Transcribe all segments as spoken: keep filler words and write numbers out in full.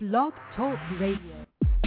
Blog Talk Radio.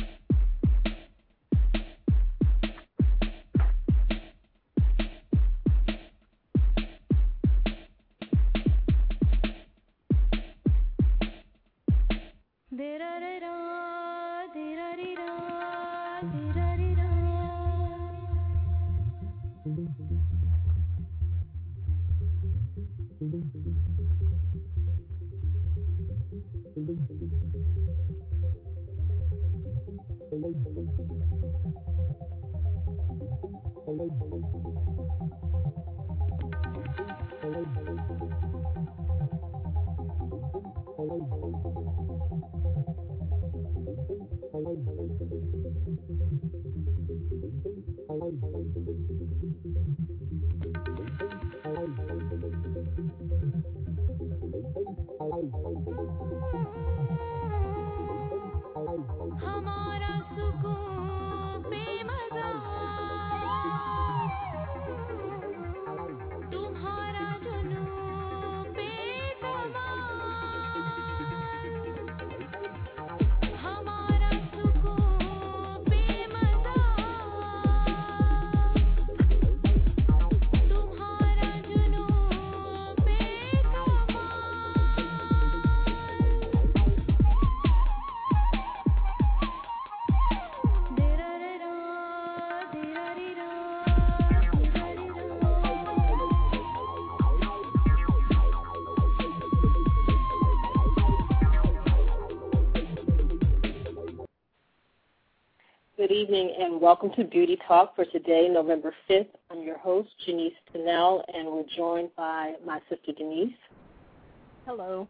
Good evening and welcome to Beauty Talk for today, November fifth. I'm your host, Janice Tennell, and we're joined by my sister, Denise. Hello.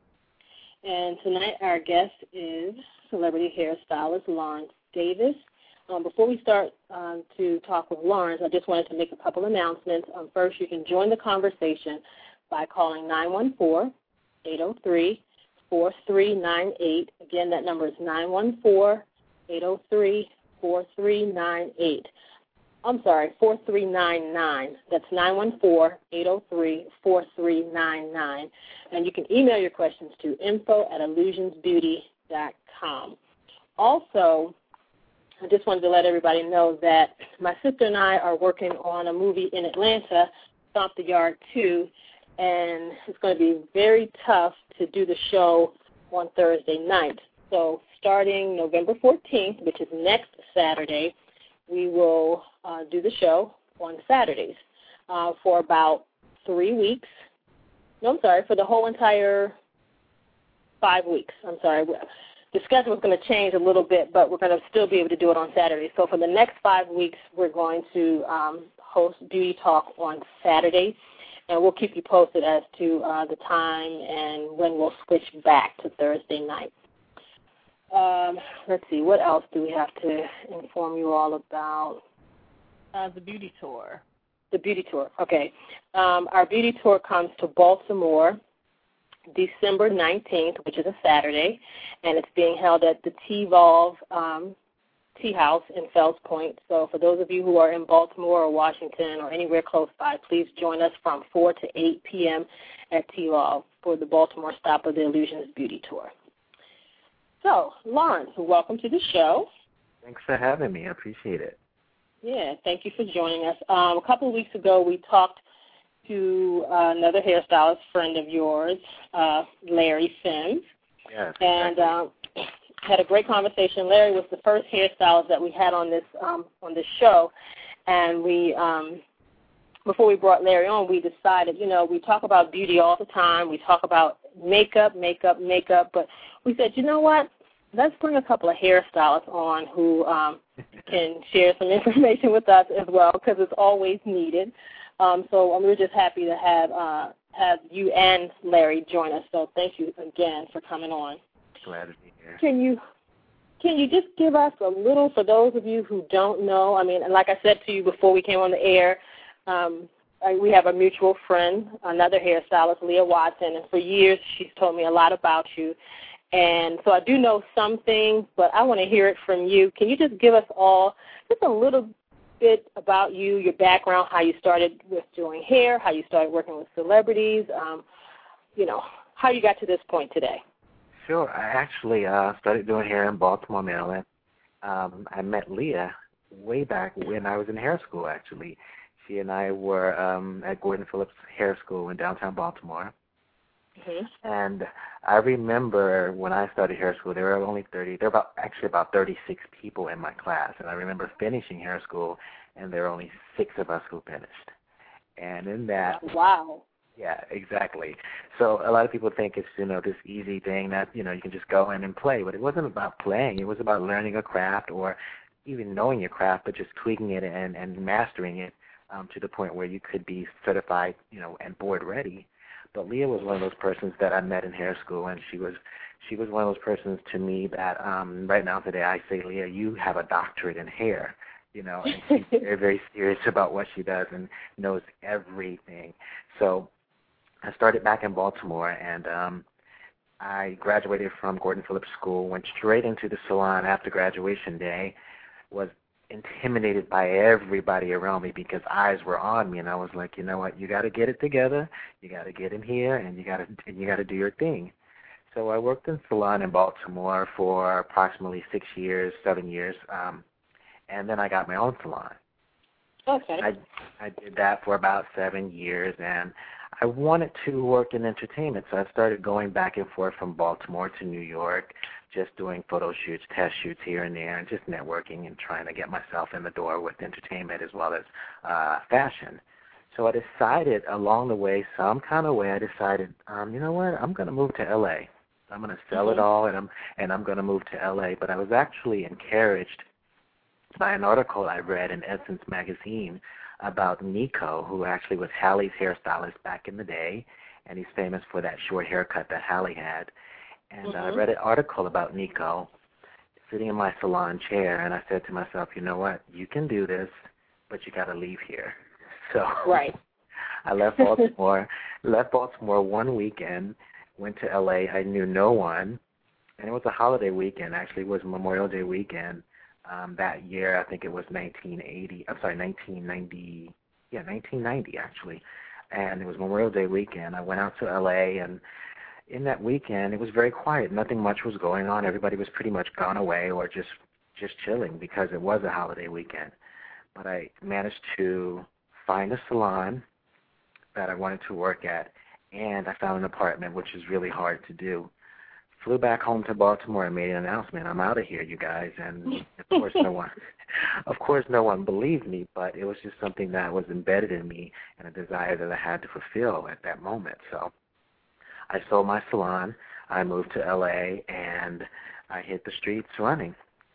And tonight our guest is celebrity hairstylist Lawrence Davis. Um, before we start um, to talk with Lawrence, I just wanted to make a couple announcements. Um, first, you can join the conversation by calling nine one four, eight oh three, four three nine eight. Again, that number is nine one four, eight oh three, four three nine eight. I'm sorry, four three nine nine. That's nine one four, eight oh three, four three nine nine. And you can email your questions to info at illusions beauty dot com. Also, I just wanted to let everybody know that my sister and I are working on a movie in Atlanta, Stomp the Yard two, and it's going to be very tough to do the show on Thursday night. So starting November fourteenth, which is next Saturday, we will uh, do the show on Saturdays uh, for about three weeks. No, I'm sorry, for the whole entire five weeks. I'm sorry. The schedule is going to change a little bit, but we're going to still be able to do it on Saturdays. So for the next five weeks, we're going to um, host Beauty Talk on Saturday, and we'll keep you posted as to uh, the time and when we'll switch back to Thursday night. Um, let's see, what else do we have to inform you all about? Uh, the beauty tour. The beauty tour, okay. Um, our beauty tour comes to Baltimore December nineteenth, which is a Saturday, and it's being held at the T-Volve um, Tea House in Fells Point. So for those of you who are in Baltimore or Washington or anywhere close by, please join us from four to eight p.m. at T-Volve for the Baltimore stop of the Illusions Beauty Tour. So, Lawrence, welcome to the show. Thanks for having me. I appreciate it. Yeah, thank you for joining us. Um, a couple of weeks ago, we talked to uh, another hairstylist friend of yours, uh, Larry Sims. Yes, and exactly. um, had a great conversation. Larry was the first hairstylist that we had on this um, on this show, and we um, before we brought Larry on, we decided, you know, we talk about beauty all the time. We talk about makeup, makeup, makeup, but we said, you know what? Let's bring a couple of hairstylists on who um, can share some information with us as well, because it's always needed. Um, so um, we're just happy to have uh, have you and Larry join us. So thank you again for coming on. Glad to be here. Can you can you just give us a little, for those of you who don't know? I mean, like I said to you before we came on the air, um, I, we have a mutual friend, another hairstylist, Leah Watson, and for years she's told me a lot about you. And so I do know some things, but I want to hear it from you. Can you just give us all just a little bit about you, your background, how you started with doing hair, how you started working with celebrities, um, you know, how you got to this point today? Sure. I actually uh, started doing hair in Baltimore, Maryland. Um, I met Leah way back when I was in hair school, actually. She and I were um, at Gordon Phillips Hair School in downtown Baltimore. Mm-hmm. And I remember when I started hair school, there were only thirty, there were about, actually about thirty-six people in my class. And I remember finishing hair school, and there were only six of us who finished. And in that, wow. yeah, exactly. So a lot of people think it's, you know, this easy thing that, you know, you can just go in and play. But it wasn't about playing. It was about learning a craft or even knowing your craft, but just tweaking it and, and mastering it um, to the point where you could be certified, you know, and board ready. But Leah was one of those persons that I met in hair school, and she was she was one of those persons to me that um, right now today I say, Leah, you have a doctorate in hair, you know, and she's very, very serious about what she does and knows everything. So I started back in Baltimore, and um, I graduated from Gordon Phillips School, went straight into the salon after graduation day, was intimidated by everybody around me because eyes were on me, and I was like, you know what, you got to get it together, you got to get in here, and you got to and you got to do your thing. So I worked in salon in Baltimore for approximately six years, seven years, um, and then I got my own salon. Okay. I I did that for about seven years, and I wanted to work in entertainment, so I started going back and forth from Baltimore to New York, just doing photo shoots, test shoots here and there, and just networking and trying to get myself in the door with entertainment as well as uh, fashion. So I decided along the way, some kind of way, I decided, um, you know what, I'm going to move to L A. I'm going to sell mm-hmm. it all, and I'm and I'm going to move to L A. But I was actually encouraged by an article I read in Essence magazine about Nico, who actually was Halle's hairstylist back in the day, and he's famous for that short haircut that Halle had. And mm-hmm. I read an article about Nico sitting in my salon chair, and I said to myself, you know what, you can do this, but you got to leave here. So right. I left Baltimore, left Baltimore one weekend, went to L A. I knew no one, and it was a holiday weekend. Actually, it was Memorial Day weekend. Um, that year, I think it was nineteen eighty. I'm sorry, nineteen ninety. Yeah, nineteen ninety actually. And it was Memorial Day weekend. I went out to L A, and in that weekend, it was very quiet. Nothing much was going on. Everybody was pretty much gone away or just just chilling because it was a holiday weekend. But I managed to find a salon that I wanted to work at, and I found an apartment, which is really hard to do. Flew back home to Baltimore and made an announcement. I'm out of here, you guys. And of course, no one, of course, no one believed me. But it was just something that was embedded in me and a desire that I had to fulfill at that moment. So I sold my salon. I moved to L A and I hit the streets running.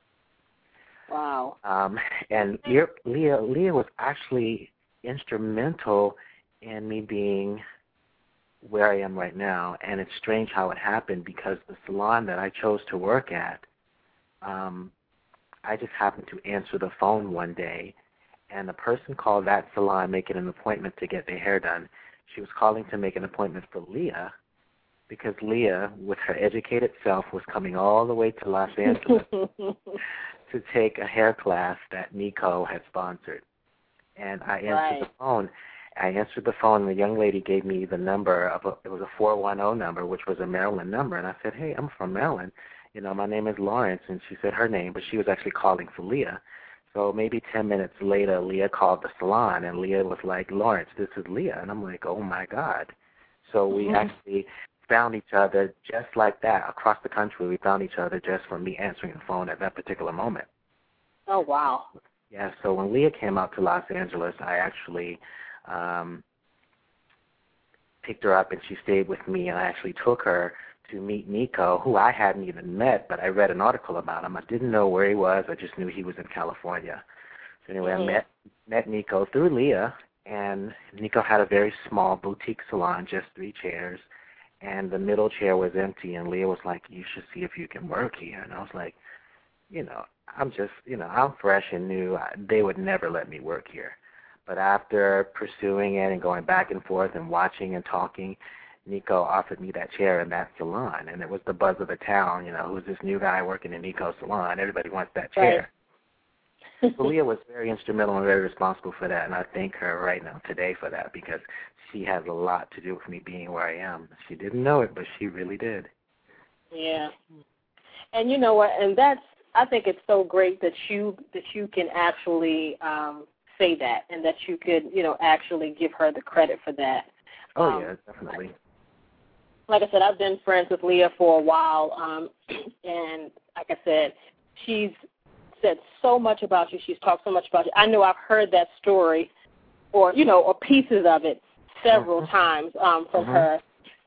Wow. Um, and Leah, Leah, Leah was actually instrumental in me being where I am right now, and it's strange how it happened because the salon that I chose to work at, um, I just happened to answer the phone one day, and the person called that salon making an appointment to get their hair done. She was calling to make an appointment for Leah because Leah, with her educated self, was coming all the way to Los Angeles to take a hair class that Nico had sponsored. And I answered right. the phone. I answered the phone, and the young lady gave me the number of a, it was a four one zero number, which was a Maryland number. And I said, hey, I'm from Maryland. You know, my name is Lawrence. And she said her name, but she was actually calling for Leah. So maybe ten minutes later, Leah called the salon, and Leah was like, Lawrence, this is Leah. And I'm like, oh, my God. So we mm-hmm. actually found each other just like that. Across the country, we found each other just from me answering the phone at that particular moment. Oh, wow. Yeah, so when Leah came out to Los Angeles, I actually um, picked her up, and she stayed with me, and I actually took her to meet Nico, who I hadn't even met, but I read an article about him. I didn't know where he was. I just knew he was in California. So anyway, mm-hmm. I met, met Nico through Leah, and Nico had a very small boutique salon, just three chairs, and the middle chair was empty, and Leah was like, you should see if you can work here. And I was like, you know, I'm just, you know, I'm fresh and new. I, they would never let me work here. But after pursuing it and going back and forth and watching and talking, Nico offered me that chair in that salon, and it was the buzz of the town. You know, who's this new guy working in Nico's salon? Everybody wants that chair. Right. So Leah was very instrumental and very responsible for that, and I thank her right now today for that because she has a lot to do with me being where I am. She didn't know it, but she really did. Yeah. And you know what? And that's, I think it's so great that you that you can actually um, say that, and that you could, you know, actually give her the credit for that. Oh um, yeah, definitely. Like I said, I've been friends with Leah for a while, um, and like I said, she's said so much about you. She's talked so much about you. I know I've heard that story, or you know, or pieces of it several mm-hmm. times um, from mm-hmm. her.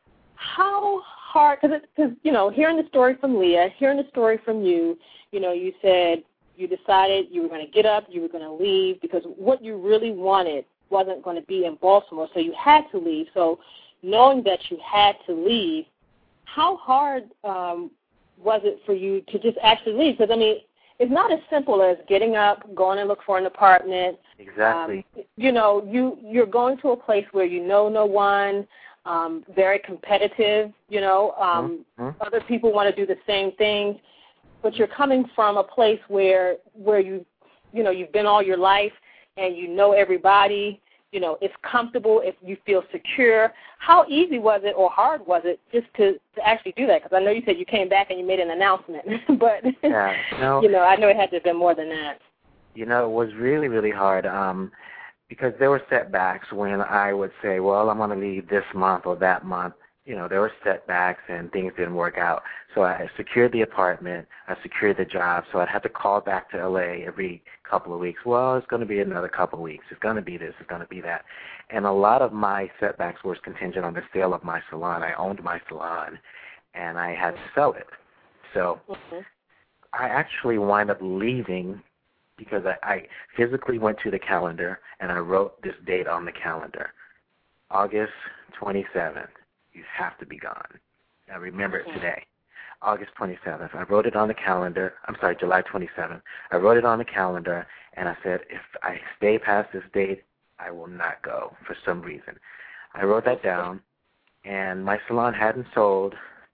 How hard? Because because you know, hearing the story from Leah, hearing the story from you, you know, you said you decided you were going to get up, you were going to leave, because what you really wanted wasn't going to be in Baltimore, so you had to leave. So knowing that you had to leave, how hard um, was it for you to just actually leave? Because, I mean, it's not as simple as getting up, going and look for an apartment. Exactly. Um, you know, you, you're going to a place where you know no one, um, very competitive, you know. Um, mm-hmm. Other people want to do the same thing. But you're coming from a place where where you, you know, you've been all your life and you know everybody, you know, it's comfortable, if you feel secure. How easy was it or hard was it just to, to actually do that? Because I know you said you came back and you made an announcement, but, yeah, no, you know, I know it had to have been more than that. You know, it was really, really hard um, because there were setbacks when I would say, well, I'm going to leave this month or that month. You know, there were setbacks and things didn't work out. So I secured the apartment, I secured the job, so I'd have to call back to L A every couple of weeks. Well, it's going to be another couple of weeks. It's going to be this, it's going to be that. And a lot of my setbacks were contingent on the sale of my salon. I owned my salon, and I had to sell it. So mm-hmm. I actually wound up leaving because I, I physically went to the calendar, and I wrote this date on the calendar, August twenty-seventh. You have to be gone. I remember it today, August twenty-seventh. I wrote it on the calendar. I'm sorry, July twenty-seventh. I wrote it on the calendar, and I said, if I stay past this date, I will not go for some reason. I wrote that down, and my salon hadn't sold,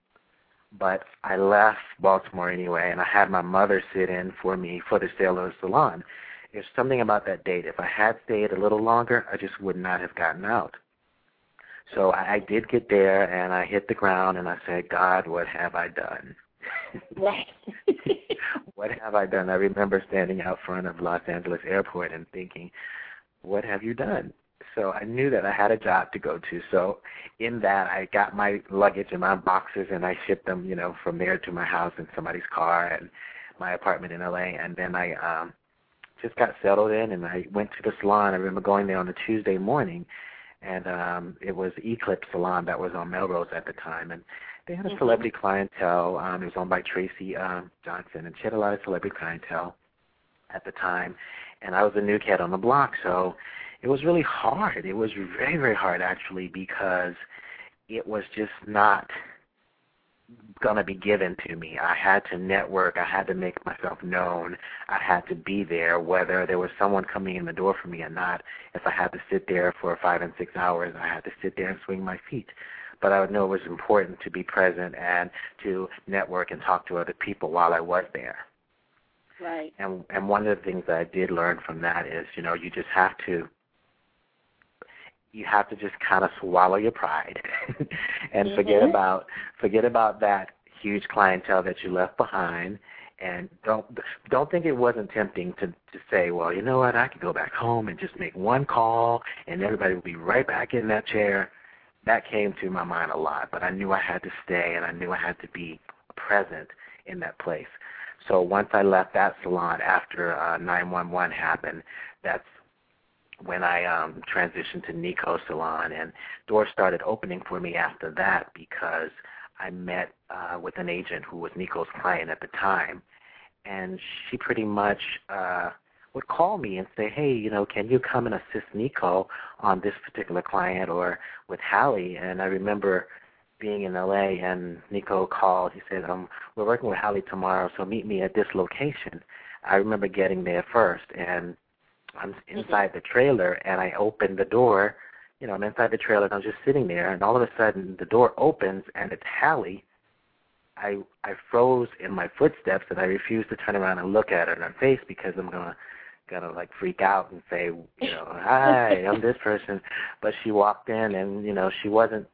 but I left Baltimore anyway, and I had my mother sit in for me for the sale of the salon. There's something about that date. If I had stayed a little longer, I just would not have gotten out. So I, I did get there, and I hit the ground, and I said, God, what have I done? Right. What have I done? I remember standing out front of Los Angeles Airport and thinking, what have you done? So I knew that I had a job to go to. So in that, I got my luggage and my boxes, and I shipped them, you know, from there to my house in somebody's car and my apartment in L A. And then I um, just got settled in, and I went to the salon. I remember going there on a Tuesday morning, and um, it was Eclipse Salon that was on Melrose at the time. And they had a mm-hmm. celebrity clientele. Um, it was owned by Tracy um, Johnson, and she had a lot of celebrity clientele at the time. And I was a new kid on the block, so it was really hard. It was very, very hard, actually, because it was just not going to be given to me. I had to network. I had to make myself known. I had to be there, whether there was someone coming in the door for me or not. If I had to sit there for five and six hours, I had to sit there and swing my feet. But I would know it was important to be present and to network and talk to other people while I was there. Right. And and one of the things that I did learn from that is, you know, you just have to you have to just kind of swallow your pride and mm-hmm. forget about forget about that huge clientele that you left behind, and don't don't think it wasn't tempting to to say, well, you know what, I could go back home and just make one call and everybody will be right back in that chair. That came to my mind a lot, but I knew I had to stay and I knew I had to be present in that place. So once I left that salon after uh, nine one one happened, that's when I um, transitioned to Nico Salon, and doors started opening for me after that because I met uh, with an agent who was Nico's client at the time, and she pretty much uh, would call me and say, hey, you know, can you come and assist Nico on this particular client or with Hallie? And I remember being in L A, and Nico called. He said, um, we're working with Hallie tomorrow, so meet me at this location. I remember getting there first, and I'm inside mm-hmm. the trailer, and I opened the door. You know, I'm inside the trailer, and I'm just sitting there, and all of a sudden the door opens, and it's Hallie. I I froze in my footsteps, and I refused to turn around and look at her in her face because I'm gonna gonna like freak out and say, you know, hi, I'm this person. But she walked in, and you know, she wasn't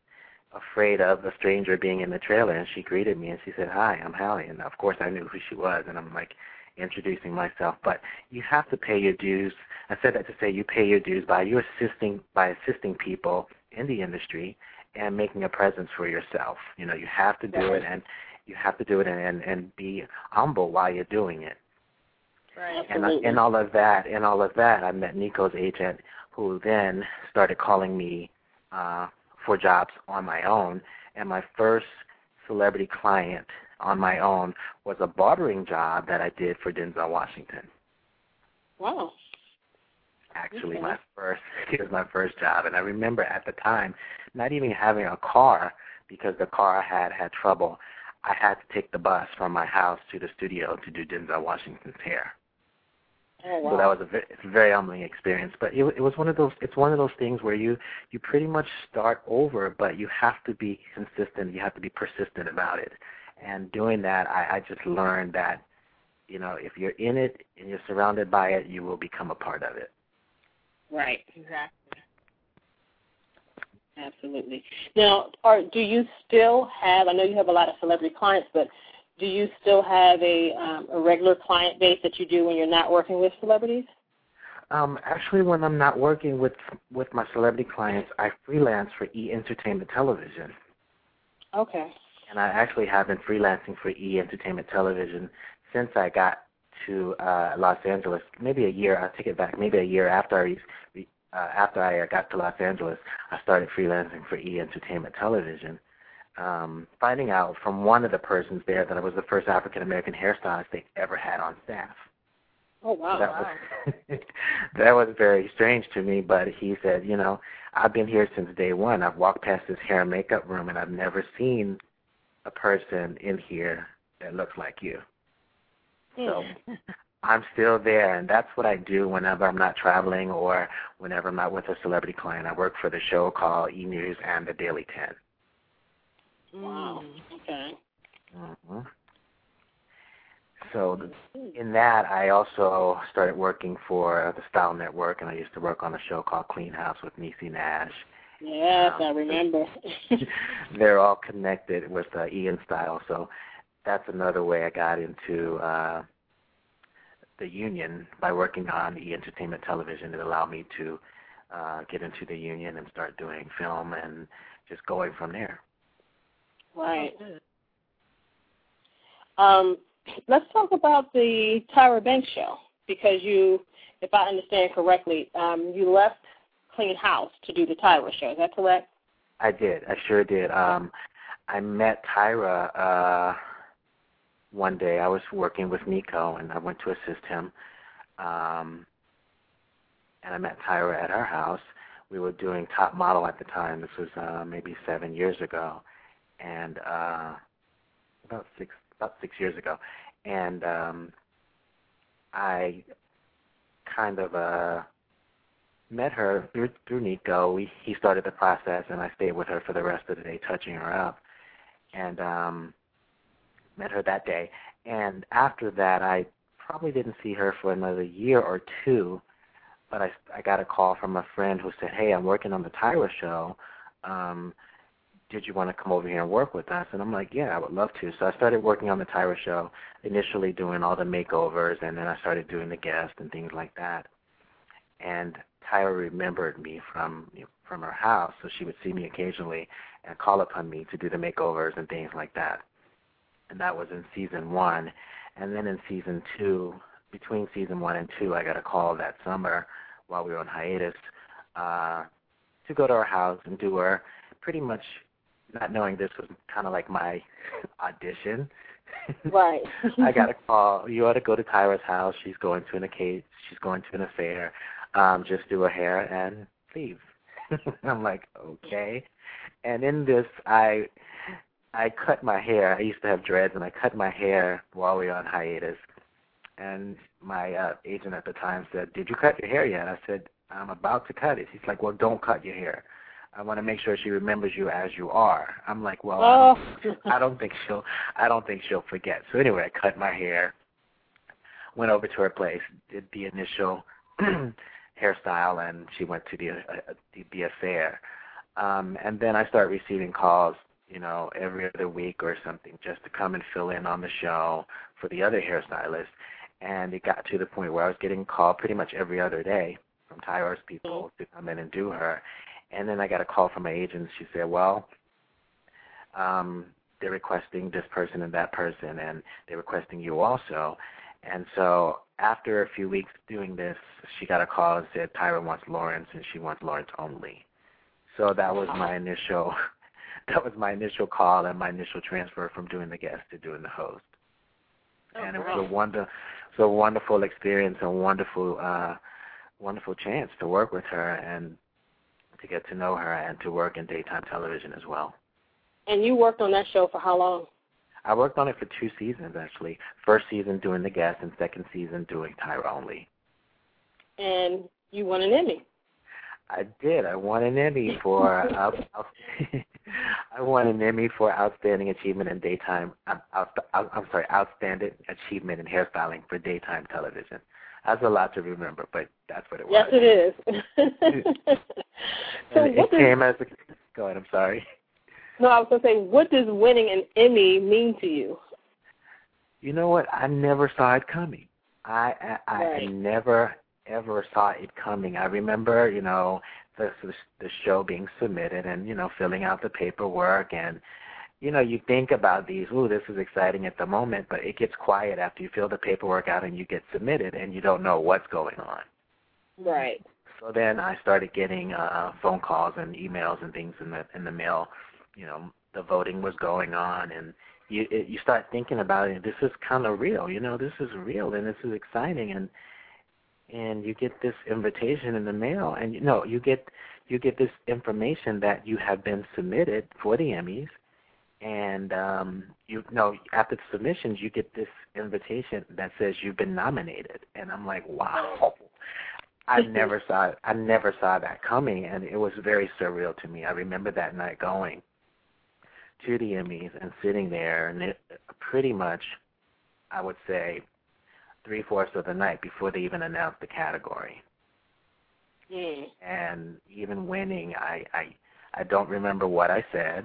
afraid of a stranger being in the trailer, and she greeted me and she said, "Hi, I'm Hallie," and of course I knew who she was, and I'm like introducing myself. But you have to pay your dues. I said that to say you pay your dues by you assisting by assisting people in the industry and making a presence for yourself. You know, you have to do it, and you have to do it, and and, and be humble while you're doing it. Right. And in all of that, in all of that, I met Nico's agent, who then started calling me uh, for jobs on my own. And my first celebrity client on my own was a barbering job that I did for Denzel Washington. Wow. Actually, Okay. my first, it was my first job. And I remember at the time not even having a car because the car I had had trouble. I had to take the bus from my house to the studio to do Denzel Washington's hair. Oh, wow. So that was a very, very humbling experience. But it, it was one of those. It's one of those things where you you pretty much start over, but you have to be consistent. You have to be persistent about it. And doing that, I, I just learned that, you know, if you're in it and you're surrounded by it, you will become a part of it. Right. Exactly. Absolutely. Now, are, do you still have, I know you have a lot of celebrity clients, but do you still have a, um, a regular client base that you do when you're not working with celebrities? Um, actually, when I'm not working with with my celebrity clients, I freelance for E! Entertainment Television. Okay. And I actually have been freelancing for E! Entertainment Television since I got to uh, Los Angeles. Maybe a year, I'll take it back, maybe a year after I, uh, after I got to Los Angeles, I started freelancing for E! Entertainment Television. Um, finding out from one of the persons there that I was the first African-American hairstylist they ever had on staff. Oh, wow. So that was that was very strange to me, but he said, you know, I've been here since day one. I've walked past this hair and makeup room, and I've never seen a person in here that looks like you. So I'm still there, and that's what I do whenever I'm not traveling or whenever I'm not with a celebrity client. I work for the show called E! News and the Daily ten. Wow. Okay. Mm-hmm. So in that, I also started working for the Style Network, and I used to work on a show called Clean House with Niecy Nash. Yes, um, I remember. They're all connected with uh, Ian Style, so that's another way I got into uh, the union by working on E! Entertainment Television. It allowed me to uh, get into the union and start doing film and just going from there. Right. Um, let's talk about the Tyra Banks show, because you, if I understand correctly, um, you left Clean House to do the Tyra show. Is that correct? I did. I sure did. Um, I met Tyra uh, one day. I was working with Nico, and I went to assist him. Um, and I met Tyra at her house. We were doing Top Model at the time. This was uh, maybe seven years ago, and uh, about six about six years ago. And um, I kind of uh, met her through, through Nico. We, he started the process, and I stayed with her for the rest of the day, touching her up. And um, met her that day. And after that, I probably didn't see her for another year or two, but I, I got a call from a friend who said, hey, I'm working on the Tyra show. Um, did you want to come over here and work with us? And I'm like, yeah, I would love to. So I started working on the Tyra show, initially doing all the makeovers, and then I started doing the guests and things like that. And Tyra remembered me from you know, from her house, so she would see me occasionally and call upon me to do the makeovers and things like that. And that was in season one. And then in season two, between season one and two, I got a call that summer while we were on hiatus uh, to go to her house and do her, pretty much not knowing this was kind of like my audition. Right. I got a call. You ought to go to Tyra's house. She's going to an occasion. She's going to an affair. Um, just do her hair and leave. I'm like, okay. And in this, I I cut my hair. I used to have dreads, and I cut my hair while we were on hiatus. And my uh, agent at the time said, did you cut your hair yet? I said, I'm about to cut it. He's like, well, don't cut your hair. I want to make sure she remembers you as you are. I'm like, well, oh. I, don't, I don't think she'll. I don't think she'll forget. So anyway, I cut my hair, went over to her place, did the initial hairstyle, and she went to the uh, the, the affair. Um, and then I started receiving calls, you know, every other week or something just to come and fill in on the show for the other hairstylist. And it got to the point where I was getting called pretty much every other day from Tyra's people to come in and do her. And then I got a call from my agent. She said, well, um, they're requesting this person and that person, and they're requesting you also. And so after a few weeks doing this, she got a call and said, Tyra wants Lawrence, and she wants Lawrence only. So that was my initial that was my initial call and my initial transfer from doing the guest to doing the host. Oh, and it wow. was a wonder, so a wonderful experience, a wonderful, uh, wonderful chance to work with her and to get to know her and to work in daytime television as well. And you worked on that show for how long? I worked on it for two seasons, actually. First season doing the guest and second season doing Tyra only. And you won an Emmy. I did. I won an Emmy for out, out, I won an Emmy for outstanding achievement in daytime. Out, out, I'm sorry, outstanding achievement in hairstyling for daytime television. That's a lot to remember, but that's what it was. Yes, it is. so and what it does, came as a. Go ahead. I'm sorry. No, I was going to say, what does winning an Emmy mean to you? You know what? I never saw it coming. I I, I Right. never ever saw it coming. I remember, you know, the the show being submitted and, you know, filling out the paperwork and, you know, you think about these, ooh, this is exciting at the moment, but it gets quiet after you fill the paperwork out and you get submitted and you don't know what's going on. Right. So then I started getting uh, phone calls and emails and things in the in the mail. You know, the voting was going on, and you it, you start thinking about it. This is kind of real, you know. This is real, and this is exciting, and and you get this invitation in the mail, and you know you get you get this information that you have been submitted for the Emmys, and um, you know after the submissions you get this invitation that says you've been nominated, and I'm like, wow. I never saw it. I never saw that coming, and it was very surreal to me. I remember that night going to the Emmys and sitting there, and it, pretty much, I would say, three-fourths of the night before they even announced the category. Mm. And even winning, I, I, I don't remember what I said.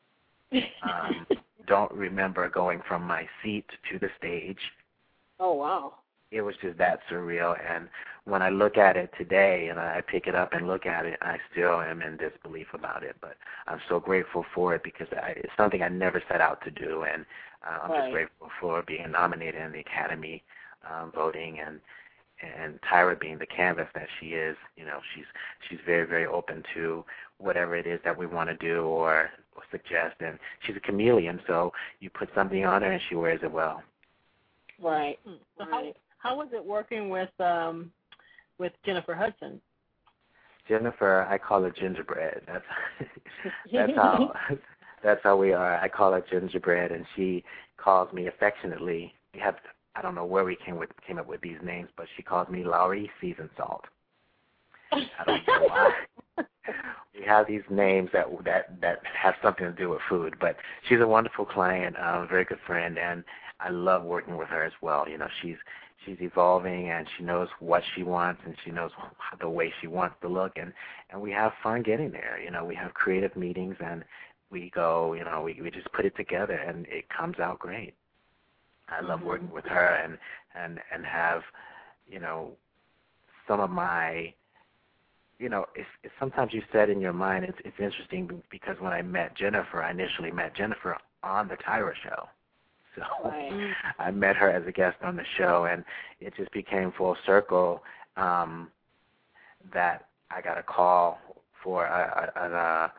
Um, don't remember going from my seat to the stage. Oh, wow. It was just that surreal, and when I look at it today and I pick it up and look at it, I still am in disbelief about it, but I'm so grateful for it because I, it's something I never set out to do, and uh, I'm Right. just grateful for being nominated in the Academy um, voting, and and Tyra being the canvas that she is. You know, she's she's very, very open to whatever it is that we want to do or, or suggest, and she's a chameleon, so you put something on her and she wears it well. Right. So Right. how, how was it working with um, with Jennifer Hudson? Jennifer, I call her Gingerbread. That's that's how that's how we are. I call her Gingerbread, and she calls me affectionately. We have I don't know where we came with came up with these names, but she calls me Lowry Seasoned Salt. I don't know why. We have these names that that that have something to do with food, but she's a wonderful client, a very good friend, and I love working with her as well. You know, she's she's evolving, and she knows what she wants, and she knows the way she wants to look, and, and we have fun getting there. You know, we have creative meetings, and we go, you know, we, we just put it together, and it comes out great. I love Mm-hmm. working with her and, and, and have, you know, some of my, you know, it's, it's sometimes you said in your mind, it's, it's interesting because when I met Jennifer, I initially met Jennifer on the Tyra show. So Right. I met her as a guest on the show, and it just became full circle um, that I got a call for a, a, a,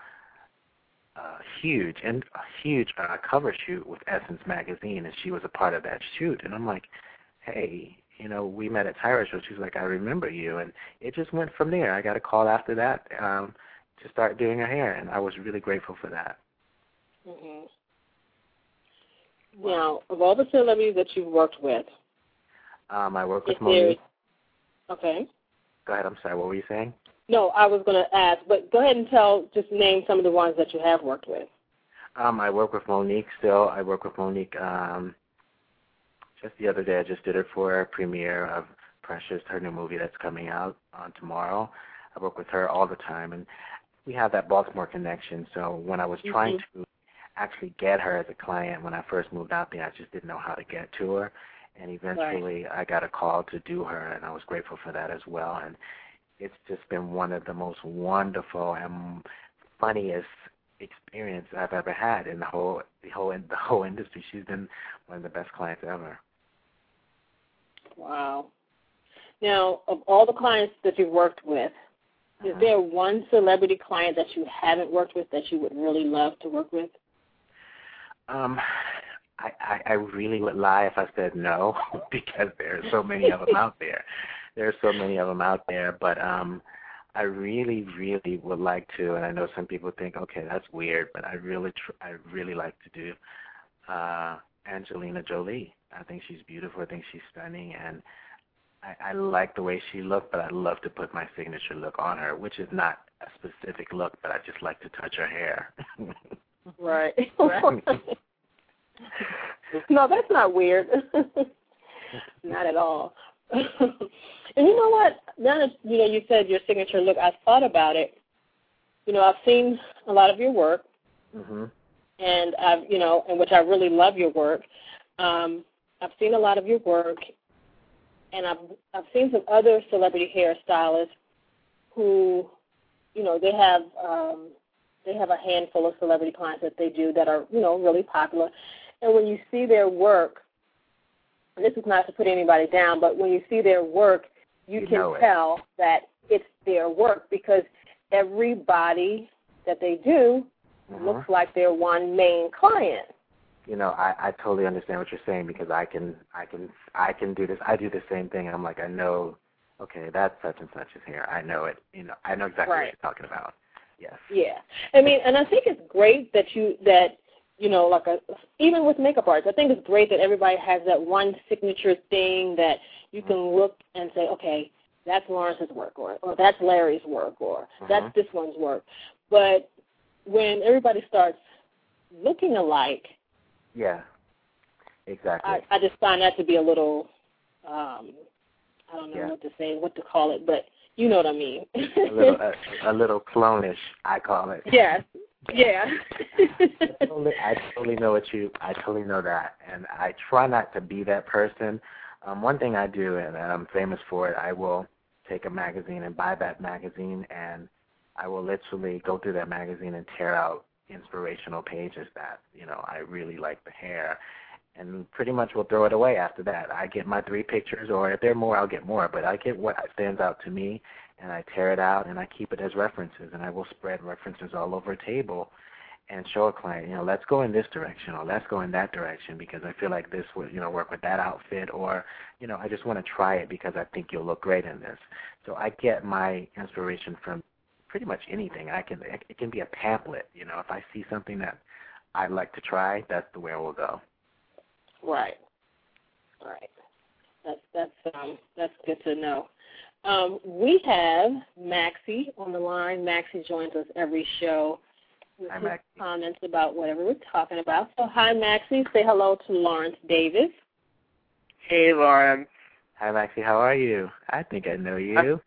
a huge and a huge uh, cover shoot with Essence magazine, and she was a part of that shoot. And I'm like, hey, you know, we met at Tyra show. She's like, I remember you, and it just went from there. I got a call after that um, to start doing her hair, and I was really grateful for that. Mm-hmm. Now, of all the celebrities that you've worked with, Um, I work with if there's Monique. okay. Go ahead. I'm sorry. What were you saying? No, I was going to ask, but go ahead and tell, just name some of the ones that you have worked with. Um, I work with Monique still. I work with Monique um, just the other day. I just did it for a premiere of Precious, her new movie that's coming out on tomorrow. I work with her all the time, and we have that Baltimore connection. So when I was trying mm-hmm. to actually get her as a client when I first moved out there, I just didn't know how to get to her. And eventually right. I got a call to do her, and I was grateful for that as well. And it's just been one of the most wonderful and funniest experience I've ever had in the whole the whole the whole industry. She's been one of the best clients ever. Wow. Now, of all the clients that you've worked with, uh-huh. is there one celebrity client that you haven't worked with that you would really love to work with? Um, I, I, I really would lie if I said no, because there are so many of them out there. There are so many of them out there, but um, I really, really would like to, and I know some people think, okay, that's weird, but I really, tr- I really like to do uh, Angelina Jolie. I think she's beautiful. I think she's stunning, and I, I like the way she looked, but I'd love to put my signature look on her, which is not a specific look, but I just like to touch her hair. Right. No, that's not weird. Not at all. And you know what? Now that you know you said your signature look, I thought about it. You know, I've seen a lot of your work, mm-hmm. and I've you know, and which I really love your work. Um, I've seen a lot of your work, and I've I've seen some other celebrity hairstylists who, you know, they have um, they have a handful of celebrity clients that they do that are you know really popular, and when you see their work. This is not to put anybody down, but when you see their work, you, you can tell that it's their work because everybody that they do uh-huh. looks like their one main client. You know, I, I totally understand what you're saying because I can I can I can do this. I do the same thing. I'm like, I know, okay, that's such and such is here. I know it. You know, I know exactly right. what you're talking about. Yes. Yeah. I mean, and I think it's great that you that. You know, like a, even with makeup artists, I think it's great that everybody has that one signature thing that you can look and say, okay, that's Lawrence's work, or, or that's Larry's work, or uh-huh. that's this one's work. But when everybody starts looking alike, yeah, exactly. I, I just find that to be a little, um, I don't know yeah. what to say, what to call it, but you know what I mean. a little, a, a little clone-ish, I call it. Yes. Yeah. I, totally, I totally know what you, I totally know that, and I try not to be that person. Um, one thing I do, and I'm famous for it, I will take a magazine and buy that magazine, and I will literally go through that magazine and tear out inspirational pages that, you know, I really like the hair, and pretty much will throw it away after that. I get my three pictures, or if there are more, I'll get more, but I get what stands out to me, and I tear it out, and I keep it as references, and I will spread references all over a table and show a client, you know, let's go in this direction, or let's go in that direction, because I feel like this would, you know, work with that outfit, or, you know, I just want to try it because I think you'll look great in this. So I get my inspiration from pretty much anything. I can, it can be a pamphlet, you know, if I see something that I'd like to try, that's the way we'll go. Right. Right. That's, that's, um, that's good to know. Um, we have Maxie on the line. Maxie joins us every show with hi, his Maxie. comments about whatever we're talking about. So, hi, Maxie. Say hello to Lawrence Davis. Hey, Lawrence. Hi, Maxie. How are you? I think I know you.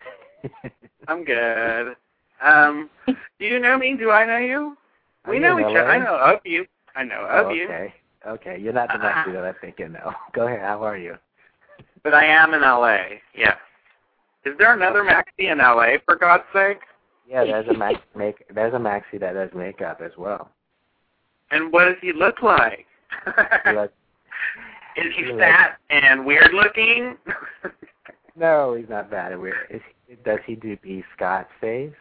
I'm good. Um, do you know me? Do I know you? We know each other. I know of you. I know of oh, you. Okay. Okay. You're not the Maxie uh, that I think you know. Go ahead. How are you? But I am in L A, yes. Is there another Maxie in L A, for God's sake? Yeah, there's a Max make there's a Maxie that does makeup as well. And what does he look like? He looks, Is he, he fat looks, and weird looking? No, he's not bad and weird. Is, does he do B. Scott's face?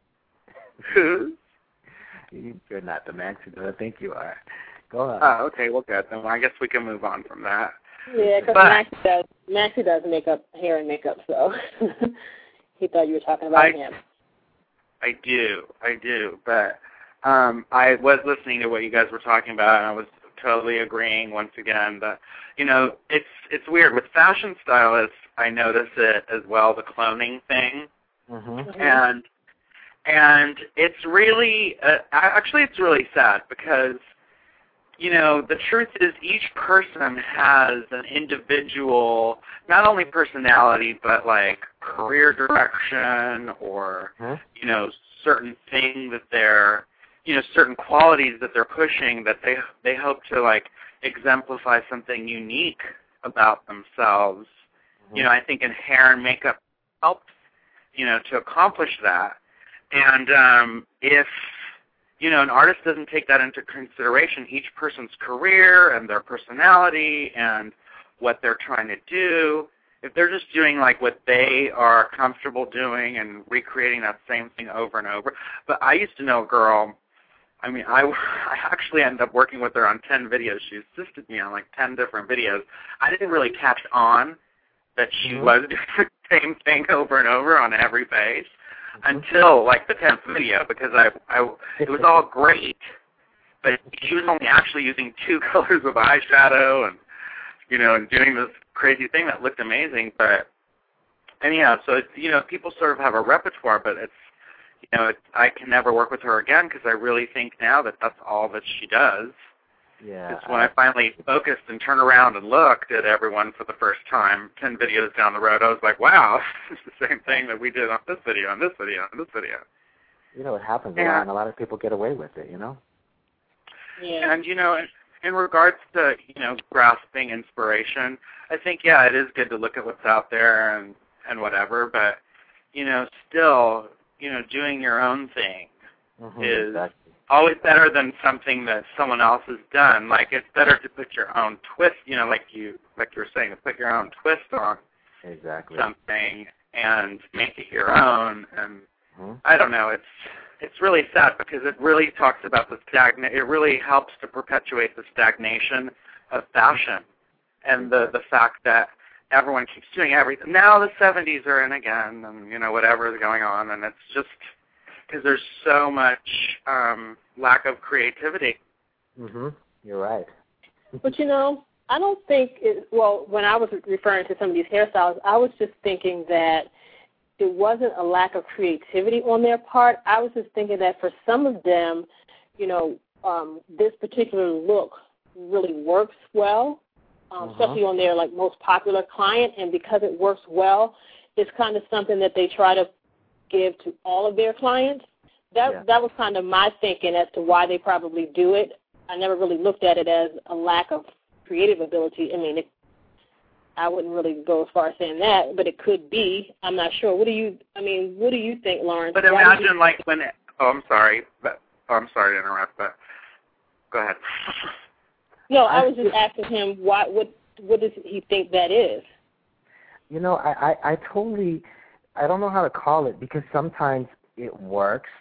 Who? You're not the Maxie that I think you are. Go on. Oh, okay, well, good. Then I guess we can move on from that. Yeah, because Maxie does, Maxie does makeup, hair and makeup, so he thought you were talking about I, him. I do, I do, but um, I was listening to what you guys were talking about, and I was totally agreeing once again that, you know, it's it's weird. With fashion stylists, I notice it as well, the cloning thing, mm-hmm. and and it's really, uh, actually it's really sad because, you know, the truth is each person has an individual, not only personality, but like career direction or, huh? you know, certain thing that they're, you know, certain qualities that they're pushing that they they hope to like exemplify something unique about themselves. Mm-hmm. You know, I think in hair and makeup helps, you know, to accomplish that. And um, if, you know, an artist doesn't take that into consideration, each person's career and their personality and what they're trying to do, if they're just doing like what they are comfortable doing and recreating that same thing over and over. But I used to know a girl, I mean, I, I actually ended up working with her on ten videos. She assisted me on like ten different videos. I didn't really catch on that she mm-hmm. was doing the same thing over and over on every face mm-hmm. until like the tenth video, because I, I, it was all great, but she was only actually using two colors of eyeshadow and, you know, and doing this crazy thing that looked amazing. But anyhow, so it's, you know, people sort of have a repertoire, but it's, you know, it's, I can never work with her again because I really think now that that's all that she does. Yeah. It's when I, I finally focused and turned around and looked at everyone for the first time, ten videos down the road, I was like, wow, it's the same thing that we did on this video, on this video, on this video. You know, it happens a yeah. lot, and a lot of people get away with it, you know? Yeah. And, you know, in, in regards to, you know, grasping inspiration, I think, yeah, it is good to look at what's out there and, and whatever, but, you know, still, you know, doing your own thing mm-hmm, is exactly. always better than something that someone else has done. Like, it's better to put your own twist, you know, like you like you were saying, to put your own twist on exactly. something and make it your own. And mm-hmm. I don't know, it's it's really sad because it really talks about the stagna- it really helps to perpetuate the stagnation of fashion and the, the fact that everyone keeps doing everything. Now the seventies are in again, and, you know, whatever is going on, and it's just because there's so much um, lack of creativity. Mm-hmm. You're right. But, you know, I don't think, it, well, when I was referring to some of these hairstyles, I was just thinking that it wasn't a lack of creativity on their part. I was just thinking that for some of them, you know, um, this particular look really works well. Um, uh-huh. especially on their like most popular client, and because it works well, it's kind of something that they try to give to all of their clients. That yeah. that was kind of my thinking as to why they probably do it. I never really looked at it as a lack of creative ability. I mean, it, I wouldn't really go as far as saying that, but it could be. I'm not sure. What do you? I mean, what do you think, Lawrence? But Why imagine you, like when. It, oh, I'm sorry, but oh, I'm sorry to interrupt, but go ahead. No, I was just asking him why. What what does he think that is? You know, I, I, I totally, I don't know how to call it, because sometimes it works.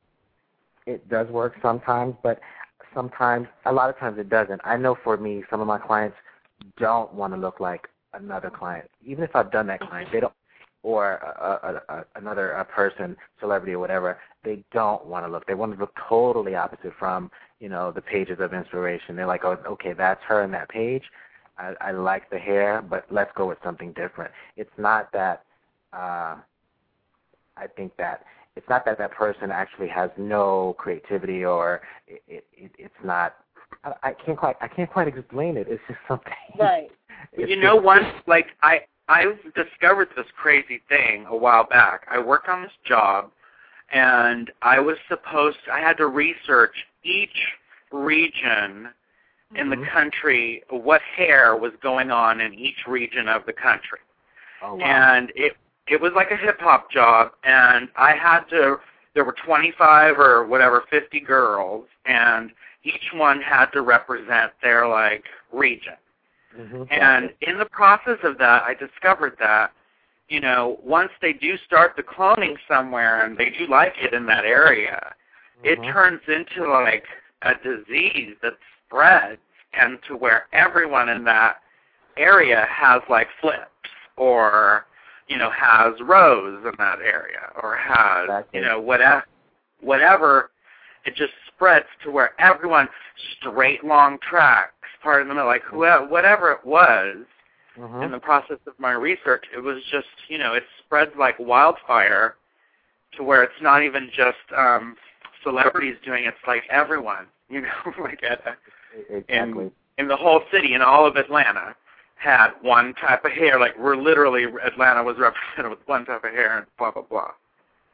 It does work sometimes, but sometimes, a lot of times it doesn't. I know for me, some of my clients don't want to look like another client. Even if I've done that client, they don't, or a, a, a, another a person, celebrity or whatever, they don't want to look. They want to look totally opposite from, you know, the pages of inspiration. They're like, oh, okay, that's her in that page. I, I like the hair, but let's go with something different. It's not that, uh, I think that, it's not that that person actually has no creativity, or it, it, it, it's not, I, I can't quite, I can't quite explain it. It's just something. Right. You know, once, like, I, I discovered this crazy thing a while back. I worked on this job, and I was supposed to, I had to research each region in mm-hmm. the country, what hair was going on in each region of the country. Oh, wow. And it it was like a hip-hop job, and I had to, there were twenty-five or whatever, fifty girls, and each one had to represent their, like, region. Mm-hmm. And in the process of that, I discovered that, you know, once they do start the cloning somewhere and they do like it in that area, mm-hmm. it turns into, like, a disease that spreads, and to where everyone in that area has, like, flips, or, you know, has rows in that area, or has, exactly. you know, whatever, whatever, it just spreads to where everyone, straight long tracks, pardon the like, whoever, whatever it was, mm-hmm. in the process of my research, it was just, you know, it spreads like wildfire to where it's not even just um, celebrities doing it, it's like everyone, you know, like at a, exactly. in, in the whole city, in all of Atlanta, had one type of hair. Like, we're literally, Atlanta was represented with one type of hair, and blah, blah, blah.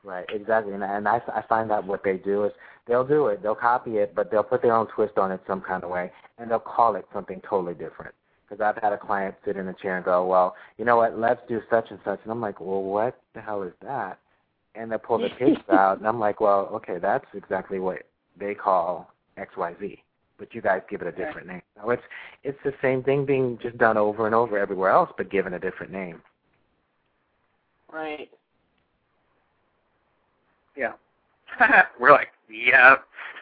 Right, exactly. And, and I, I find that what they do is they'll do it, they'll copy it, but they'll put their own twist on it some kind of way, and they'll call it something totally different. Because I've had a client sit in a chair and go, well, you know what, let's do such and such. And I'm like, well, what the hell is that? And they pull the tapes out, and I'm like, well, okay, that's exactly what they call X Y Z. But you guys give it a different name. So it's, it's the same thing being just done over and over everywhere else, but given a different name. Right. Yeah. We're like, yeah.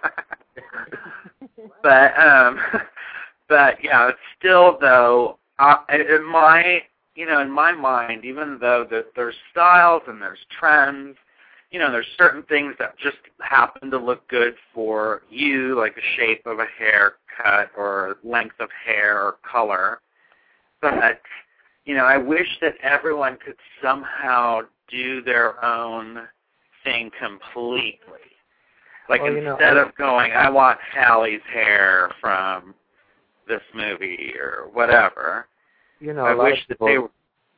but, um, but, yeah, still, though, uh, in my, you know, in my mind, even though that there's styles and there's trends, you know, there's certain things that just happen to look good for you, like the shape of a haircut or length of hair or color. But, you know, I wish that everyone could somehow do their own thing completely. Like, well, you instead know, of going, I want Hallie's hair from this movie or whatever. You know, I a lot wish of that people, they were.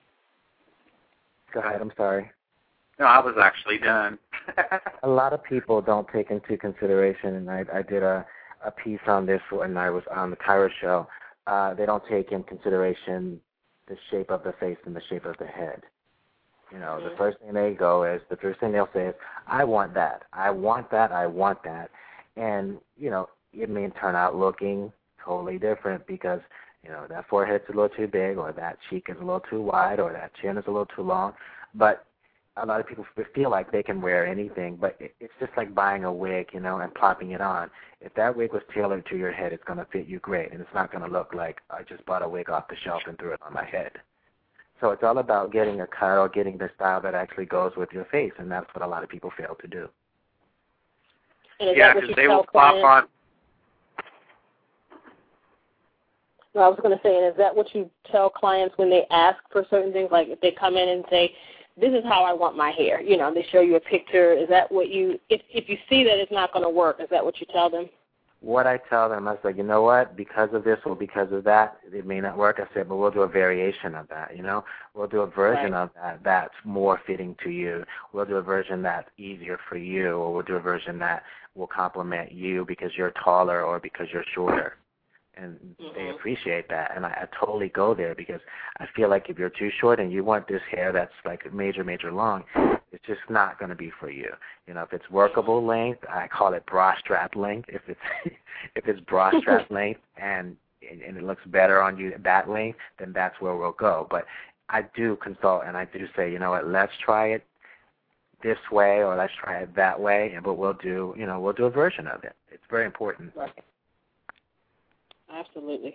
Go ahead, I'm sorry. No, I was actually done. A lot of people don't take into consideration, and I, I did a, a piece on this when I was on the Tyra show, uh, they don't take in consideration the shape of the face and the shape of the head. You know, mm-hmm. the first thing they go is, the first thing they'll say is, I want that, I want that, I want that. And, you know, it may turn out looking totally different because, you know, that forehead's a little too big, or that cheek is a little too wide, or that chin is a little too long. But a lot of people feel like they can wear anything, but it's just like buying a wig, you know, and plopping it on. If that wig was tailored to your head, it's going to fit you great, and it's not going to look like I just bought a wig off the shelf and threw it on my head. So it's all about getting a cut or getting the style that actually goes with your face, and that's what a lot of people fail to do. Yeah, because they will plop on. No, I was going to say, and is that what you tell clients when they ask for certain things? Like if they come in and say, this is how I want my hair, you know, they show you a picture. Is that what you, if if you see that it's not going to work, is that what you tell them? What I tell them, I was like, you know what, because of this or because of that, it may not work. I said, but we'll do a variation of that, you know. We'll do a version right. of that that's more fitting to you. We'll do a version that's easier for you, or we'll do a version that will complement you because you're taller or because you're shorter. And mm-hmm. they appreciate that, and I, I totally go there because I feel like if you're too short and you want this hair that's like major, major long, it's just not going to be for you. You know, if it's workable length, I call it bra strap length. If it's if it's bra strap length and and it looks better on you that length, then that's where we'll go. But I do consult and I do say, you know what, let's try it this way or let's try it that way, but we'll do, you know, we'll do a version of it. It's very important. Right. Absolutely.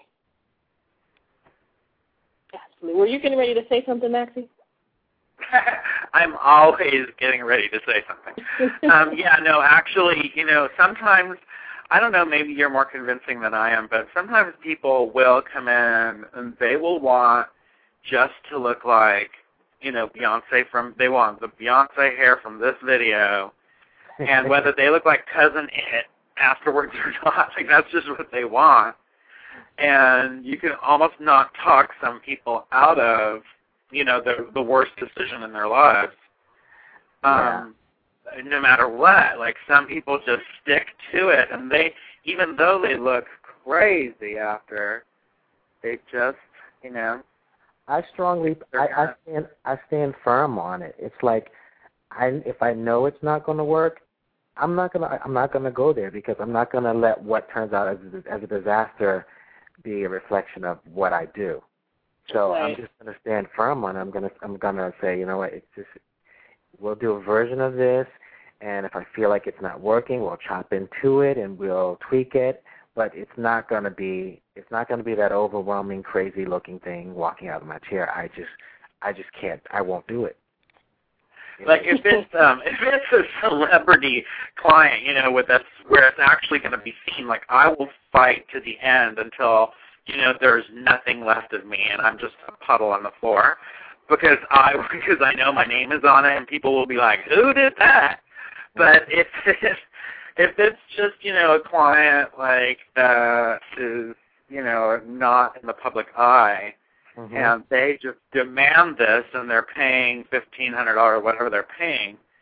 Absolutely. Were you getting ready to say something, Maxie? I'm always getting ready to say something. um, yeah, no, actually, you know, sometimes, I don't know, maybe you're more convincing than I am, but sometimes people will come in and they will want just to look like, you know, Beyonce from, they want the Beyonce hair from this video, and whether they look like Cousin It afterwards or not, like that's just what they want. And you can almost not talk some people out of, you know, the the worst decision in their lives. Um, yeah. No matter what, like some people just stick to it, and they, even though they look crazy after, they just, you know. I strongly, I, I stand, I stand firm on it. It's like, I if I know it's not going to work, I'm not gonna, I'm not gonna go there because I'm not gonna let what turns out as a, as a disaster be a reflection of what I do. So right. I'm just going to stand firm on it. I'm going to I'm going to say, you know what, it's just, we'll do a version of this, and if I feel like it's not working, we'll chop into it and we'll tweak it, but it's not going to be it's not going to be that overwhelming, crazy looking thing walking out of my chair. I just I just can't. I won't do it. Like if it's um if it's a celebrity client, you know, with us where it's actually going to be seen, like I will fight to the end until, you know, there's nothing left of me and I'm just a puddle on the floor, because I because I know my name is on it and people will be like, who did that? But if if if it's just, you know, a client like that is, you know, not in the public eye. Mm-hmm. And they just demand this, and they're paying fifteen hundred dollars, whatever they're paying,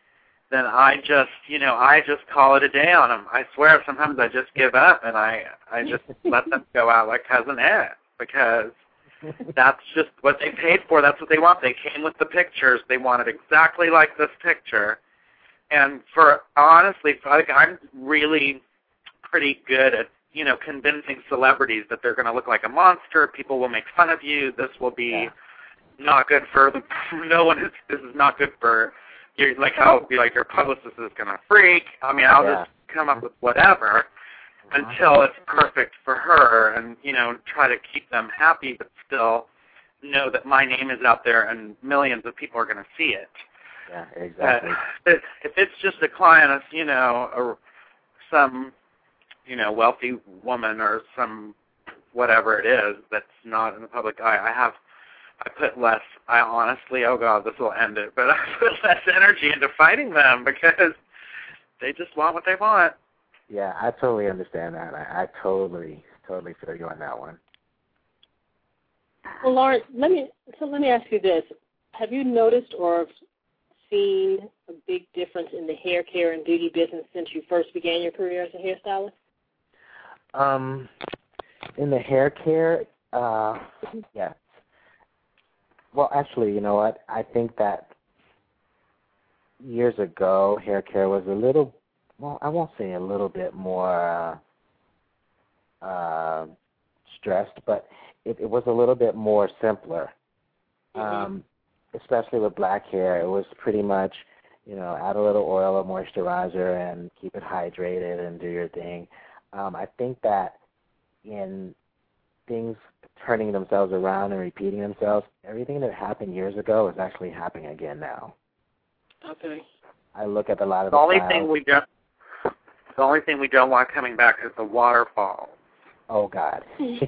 then I just, you know, I just call it a day on them. I swear, sometimes I just give up and I, I just let them go out like Cousin Ed, because that's just what they paid for. That's what they want. They came with the pictures. They wanted exactly like this picture. And for honestly, like, I'm really pretty good at, you know, convincing celebrities that they're going to look like a monster. People will make fun of you. This will be yeah. not good for the, no one is, this is not good for your, like how it would be like your publicist is going to freak. I mean, I'll yeah. just come up with whatever uh-huh. until it's perfect for her, and, you know, try to keep them happy, but still know that my name is out there and millions of people are going to see it. Yeah, exactly. But if it's just a client of, you know, or some, you know, wealthy woman or some whatever it is that's not in the public eye, I have, I put less, I honestly, oh God, this will end it, but I put less energy into fighting them because they just want what they want. Yeah, I totally understand that. I, I totally, totally feel you on that one. Well, Lawrence, let me, so let me ask you this. Have you noticed or seen a big difference in the hair care and beauty business since you first began your career as a hairstylist? Um, in the hair care, uh, yes. Well, actually, you know what? I think that years ago, hair care was a little, well, I won't say a little bit more uh, uh, stressed, but it, it was a little bit more simpler. Mm-hmm. Um, especially with black hair, it was pretty much, you know, add a little oil or moisturizer and keep it hydrated and do your thing. Um, I think that in things turning themselves around and repeating themselves, everything that happened years ago is actually happening again now. Okay. I look at a lot of the, the only styles. thing we don't the only thing we don't want coming back is the waterfalls. Oh God.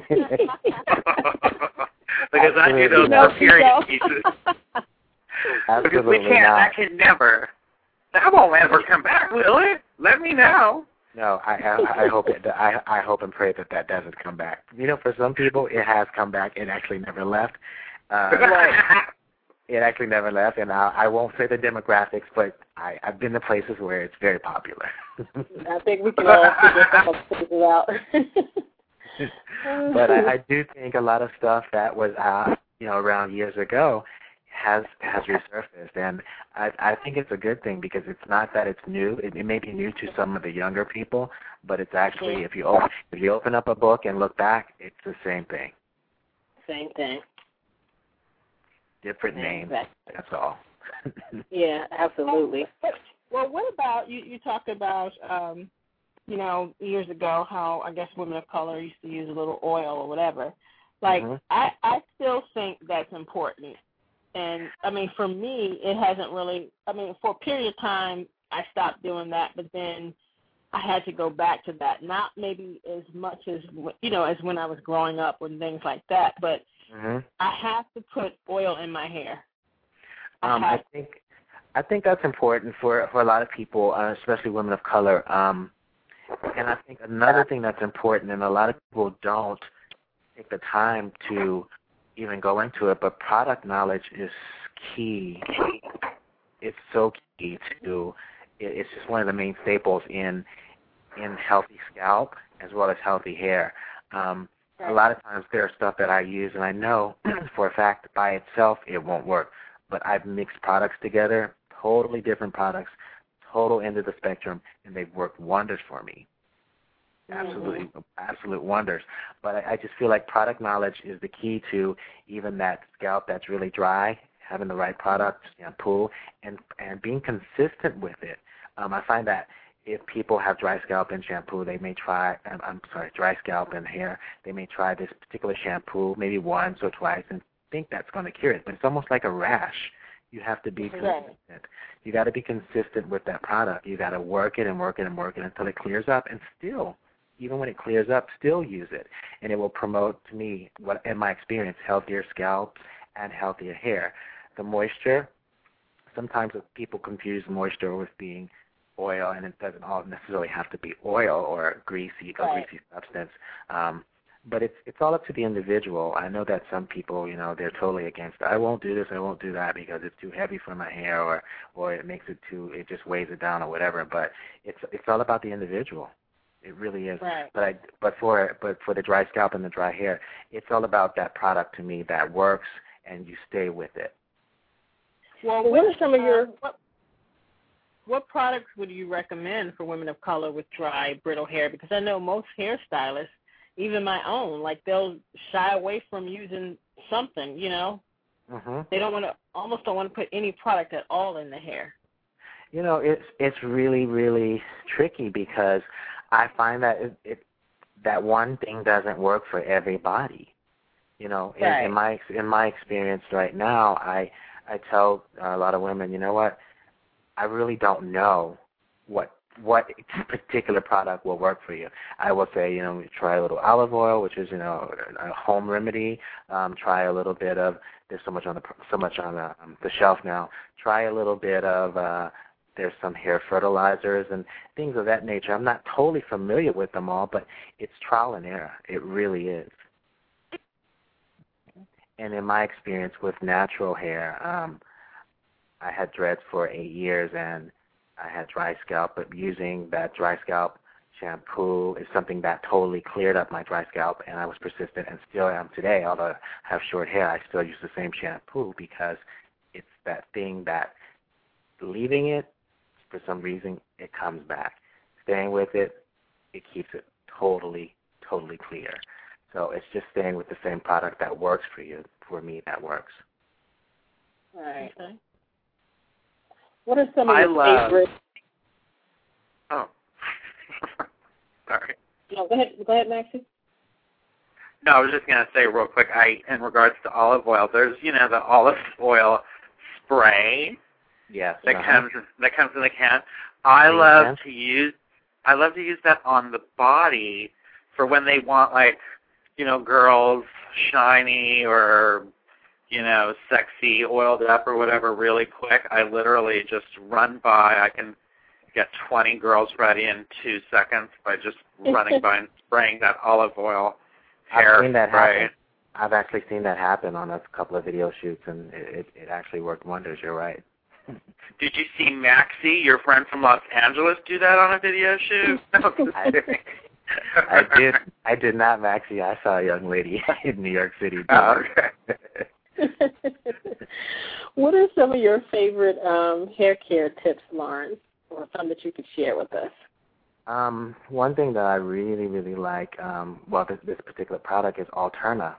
Because I do those no, for period pieces. Absolutely because we can't, not. that can never, that won't ever come back, will it? Let me know. No, I, I, I hope it. I, I hope and pray that that doesn't come back. You know, for some people, it has come back. It actually never left. Uh, it actually never left, and I, I won't say the demographics, but I, I've been to places where it's very popular. I think we can all figure it out. But I, I do think a lot of stuff that was out, you know, around years ago has has resurfaced, and I, I think it's a good thing because it's not that it's new. It, it may be new to some of the younger people, but it's actually, if you open, if you open up a book and look back, it's the same thing. Same thing. Different names. Exactly. That's all. Yeah, absolutely. Well, what about you? You talked about. Um, you know, years ago, how I guess women of color used to use a little oil or whatever. Like, mm-hmm. I, I still think that's important. And, I mean, for me, it hasn't really, I mean, for a period of time, I stopped doing that, but then I had to go back to that. Not maybe as much as, you know, as when I was growing up and things like that, but mm-hmm. I have to put oil in my hair. I, um, I think I think that's important for, for a lot of people, uh, especially women of color. Um, And I think another thing that's important, and a lot of people don't take the time to even go into it, but product knowledge is key. It's so key to, it's just one of the main staples in in healthy scalp as well as healthy hair. Um, a lot of times there's stuff that I use, and I know for a fact by itself it won't work, but I've mixed products together, totally different products, total end of the spectrum, and they've worked wonders for me. Absolutely, mm-hmm. absolute wonders. But I, I just feel like product knowledge is the key to even that scalp that's really dry, having the right product, shampoo, and and being consistent with it. Um, I find that if people have dry scalp and shampoo, they may try, I'm, I'm sorry, dry scalp and hair, they may try this particular shampoo maybe once or twice and think that's going to cure it. But it's almost like a rash. You have to be consistent. Right. You got to be consistent with that product. You got to work it and work it and work it until it clears up, and still, even when it clears up, still use it. And it will promote, to me, what in my experience, healthier scalp and healthier hair. The moisture, sometimes people confuse moisture with being oil, and it doesn't all necessarily have to be oil or greasy or right. greasy substance. Um, but it's it's all up to the individual. I know that some people, you know, they're totally against it. I won't do this, I won't do that because it's too heavy for my hair, or or it makes it too, it just weighs it down or whatever. But it's it's all about the individual. It really is. Right. But I but for but for the dry scalp and the dry hair, it's all about that product to me that works and you stay with it. Well, what are some of your uh, what, what products would you recommend for women of color with dry, brittle hair? Because I know most hairstylists, even my own, like they'll shy away from using something, you know. Mm-hmm. They don't want to, almost don't want to put any product at all in the hair. You know, it's it's really really tricky because I find that it, it that one thing doesn't work for everybody. You know, in, right. in my in my experience right now, I I tell a lot of women, you know what, I really don't know what what particular product will work for you. I will say, you know, try a little olive oil, which is, you know, a home remedy. Um, try a little bit of, there's so much on the so much on the, um, the shelf now. Try a little bit of, uh, there's some hair fertilizers and things of that nature. I'm not totally familiar with them all, but it's trial and error. It really is. And in my experience with natural hair, um, I had dreads for eight years and I had dry scalp, but using that dry scalp shampoo is something that totally cleared up my dry scalp, and I was persistent and still am today. Although I have short hair, I still use the same shampoo because it's that thing that leaving it, for some reason, it comes back. Staying with it, it keeps it totally, totally clear. So it's just staying with the same product that works for you. For me, that works. Right. Okay. What are some of I your love, favorite? Oh, sorry. No, go ahead. Go ahead, Maxie. No, I was just going to say real quick, I in regards to olive oil, there's, you know, the olive oil spray Yes. that uh-huh. comes that comes in the can. I Green love can? to use I love to use that on the body for when they want, like, you know, girls shiny or, you know, sexy, oiled up or whatever really quick. I literally just run by. I can get twenty girls ready in two seconds by just running by and spraying that olive oil hair I've seen that spray. happen. I've actually seen that happen on a couple of video shoots, and it, it, it actually worked wonders. You're right. Did you see Maxie, your friend from Los Angeles, do that on a video shoot? I, I did. I did not, Maxie. I saw a young lady in New York City. Oh, okay. What are some of your favorite um, hair care tips, Lauren, or some that you could share with us? Um, one thing that I really, really like, um, well, this, this particular product is Alterna.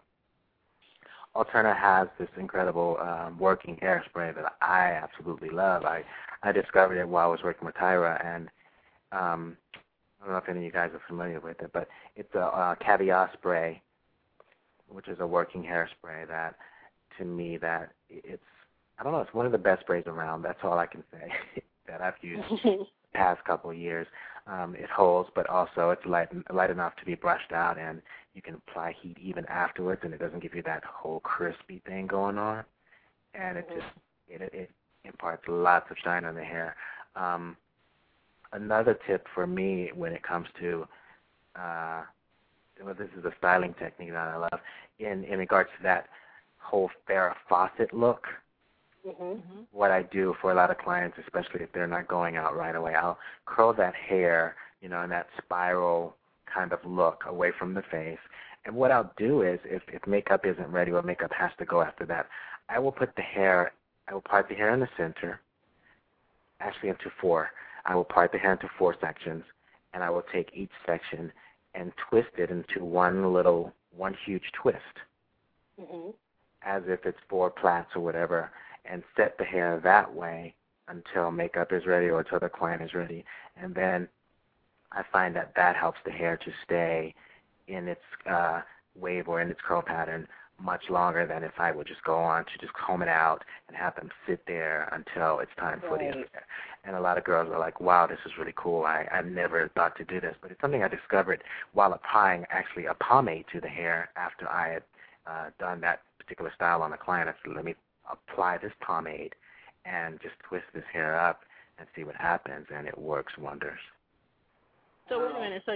Alterna has this incredible um, working hairspray that I absolutely love. I, I discovered it while I was working with Tyra, and um, I don't know if any of you guys are familiar with it, but it's a, a caviar spray, which is a working hairspray that, to me, that it's, I don't know, it's one of the best sprays around. That's all I can say that I've used the past couple of years. Um, it holds, but also it's light, light enough to be brushed out, and you can apply heat even afterwards, and it doesn't give you that whole crispy thing going on. And it just it, it imparts lots of shine on the hair. Um, another tip for me when it comes to, uh, well, this is a styling technique that I love, in, in regards to that whole Farrah Fawcett look. Mm-hmm. What I do for a lot of clients, especially if they're not going out right away, I'll curl that hair, you know, in that spiral kind of look away from the face. And what I'll do is, if, if makeup isn't ready or makeup has to go after that, I will put the hair, I will part the hair in the center, actually into four. I will part the hair into four sections, and I will take each section and twist it into one little, one huge twist, Mm-hmm. as if it's four plaits or whatever, and set the hair that way until makeup is ready or until the client is ready. And then I find that that helps the hair to stay in its uh, wave or in its curl pattern much longer than if I would just go on to just comb it out and have them sit there until it's time for Right. the affair. And a lot of girls are like, wow, this is really cool. I, I never thought to do this. But it's something I discovered while applying actually a pomade to the hair after I had uh, done that particular style on the client. I said, let me apply this pomade and just twist this hair up and see what happens, and it works wonders. So wait a minute. So you're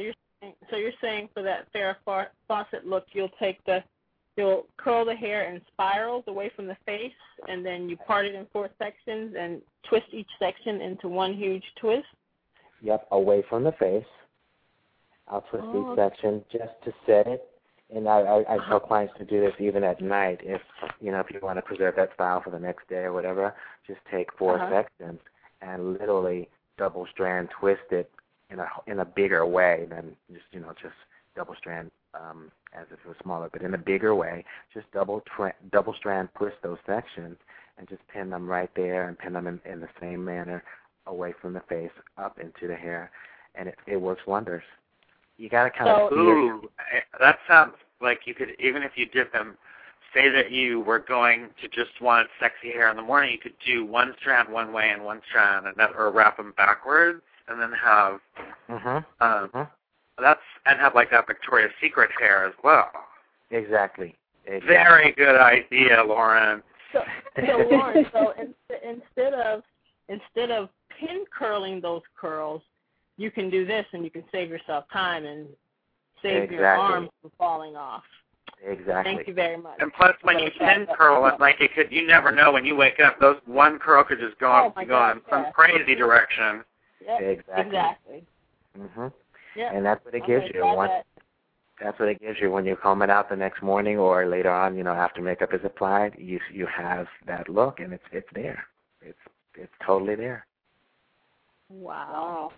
so you're saying for that Farrah Fawcett look, you'll take the, you'll curl the hair in spirals away from the face, and then you part it in four sections and twist each section into one huge twist? Yep, away from the face. I'll twist oh. each section just to set it. And I, I, I tell clients to do this even at night. If you know, if you want to preserve that style for the next day or whatever, just take four uh-huh. sections and literally double strand twist it in a in a bigger way than just you know just double strand um, as if it was smaller, but in a bigger way. Just double tra- double strand twist those sections and just pin them right there and pin them in, in the same manner away from the face up into the hair, and it, it works wonders. You got to kind so, of see ooh, it. That sounds like you could, even if you did them, say that you were going to just want sexy hair in the morning, you could do one strand one way and one strand, and that, or wrap them backwards, and then have Mm-hmm. um, mm-hmm. that's and have like that Victoria's Secret hair as well. Exactly. exactly. Very good idea, Lauren. So, so Lauren, so in, instead of instead of pin curling those curls, you can do this, and you can save yourself time and save exactly. your arms from falling off. Exactly. Thank you very much. And plus, when you pin curl it, like it could, you never know when you wake up. Those one curl could just go oh on, God, go in yeah. some crazy direction. Yep, exactly. Exactly. Mm-hmm. Yep. And that's what it I'm gives you. One, that. That's what it gives you when you comb it out the next morning or later on. You know, after makeup is applied, you you have that look, and it's it's there. It's it's totally there. Wow. Wow.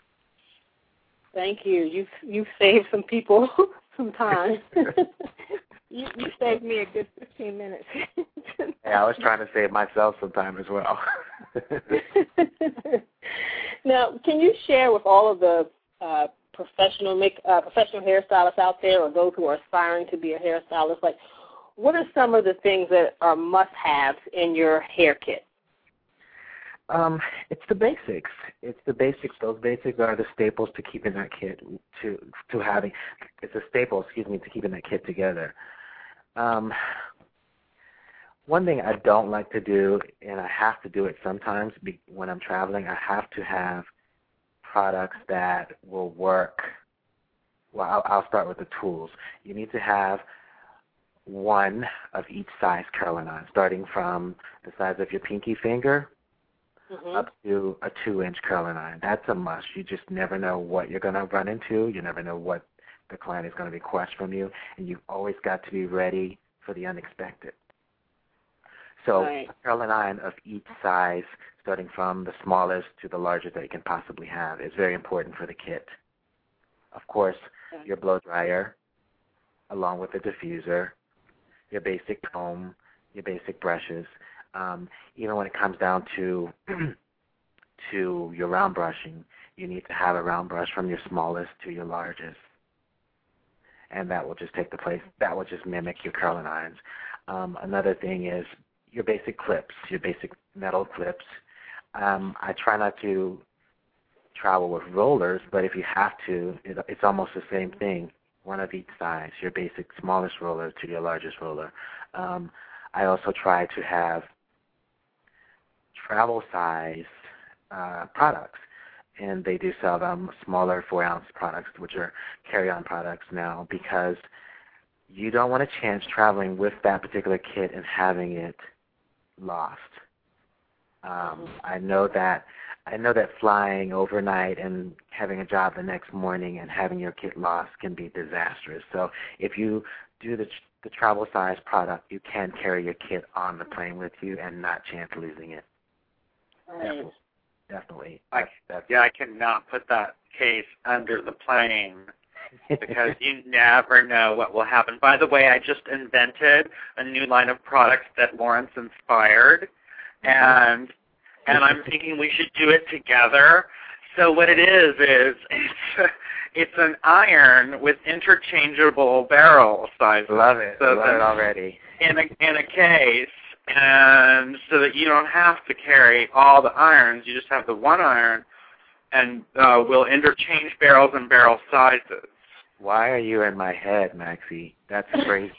Thank you. You've you've saved some people some time. you you saved me a good fifteen minutes. Hey, I was trying to save myself some time as well. Now, can you share with all of the uh, professional make uh, professional hairstylists out there, or those who are aspiring to be a hairstylist, like what are some of the things that are must-haves in your hair kit? Um, it's the basics. It's the basics. Those basics are the staples to keeping that kit to to having. It's a staple, excuse me, to keeping that kit together. Um, one thing I don't like to do, and I have to do it sometimes be, when I'm traveling, I have to have products that will work. Well, I'll, I'll start with the tools. You need to have one of each size curling on, starting from the size of your pinky finger mm-hmm. up to a two-inch curling iron. That's a must. You just never know what you're going to run into. You never know what the client is going to request from you, and you've always got to be ready for the unexpected. So right. a curling iron of each size, starting from the smallest to the largest that you can possibly have, is very important for the kit. Of course, okay. your blow dryer, along with the diffuser, your basic comb, your basic brushes. Um, even when it comes down to to your round brushing, you need to have a round brush from your smallest to your largest, and that will just take the place. That will just mimic your curling irons. Um, another thing is your basic clips, your basic metal clips. Um, I try not to travel with rollers, but if you have to, it, it's almost the same thing. One of each size, your basic smallest roller to your largest roller. Um, I also try to have travel size uh, products, and they do sell them smaller four-ounce products, which are carry-on products now, because you don't want to chance traveling with that particular kit and having it lost. Um, I know that I know that flying overnight and having a job the next morning and having your kit lost can be disastrous. So if you do the the travel size product, you can carry your kit on the plane with you and not chance losing it. Right. Definitely. I, that's, that's yeah, I cannot put that case under the plane because you never know what will happen. By the way, I just invented a new line of products that Lawrence inspired, mm-hmm. and and I'm thinking we should do it together. So what it is is it's it's an iron with interchangeable barrel sizes. Love it. So Love it already. In a in a case, and so that you don't have to carry all the irons. You just have the one iron, and uh, we'll interchange barrels and barrel sizes. Why are you in my head, Maxie? That's crazy.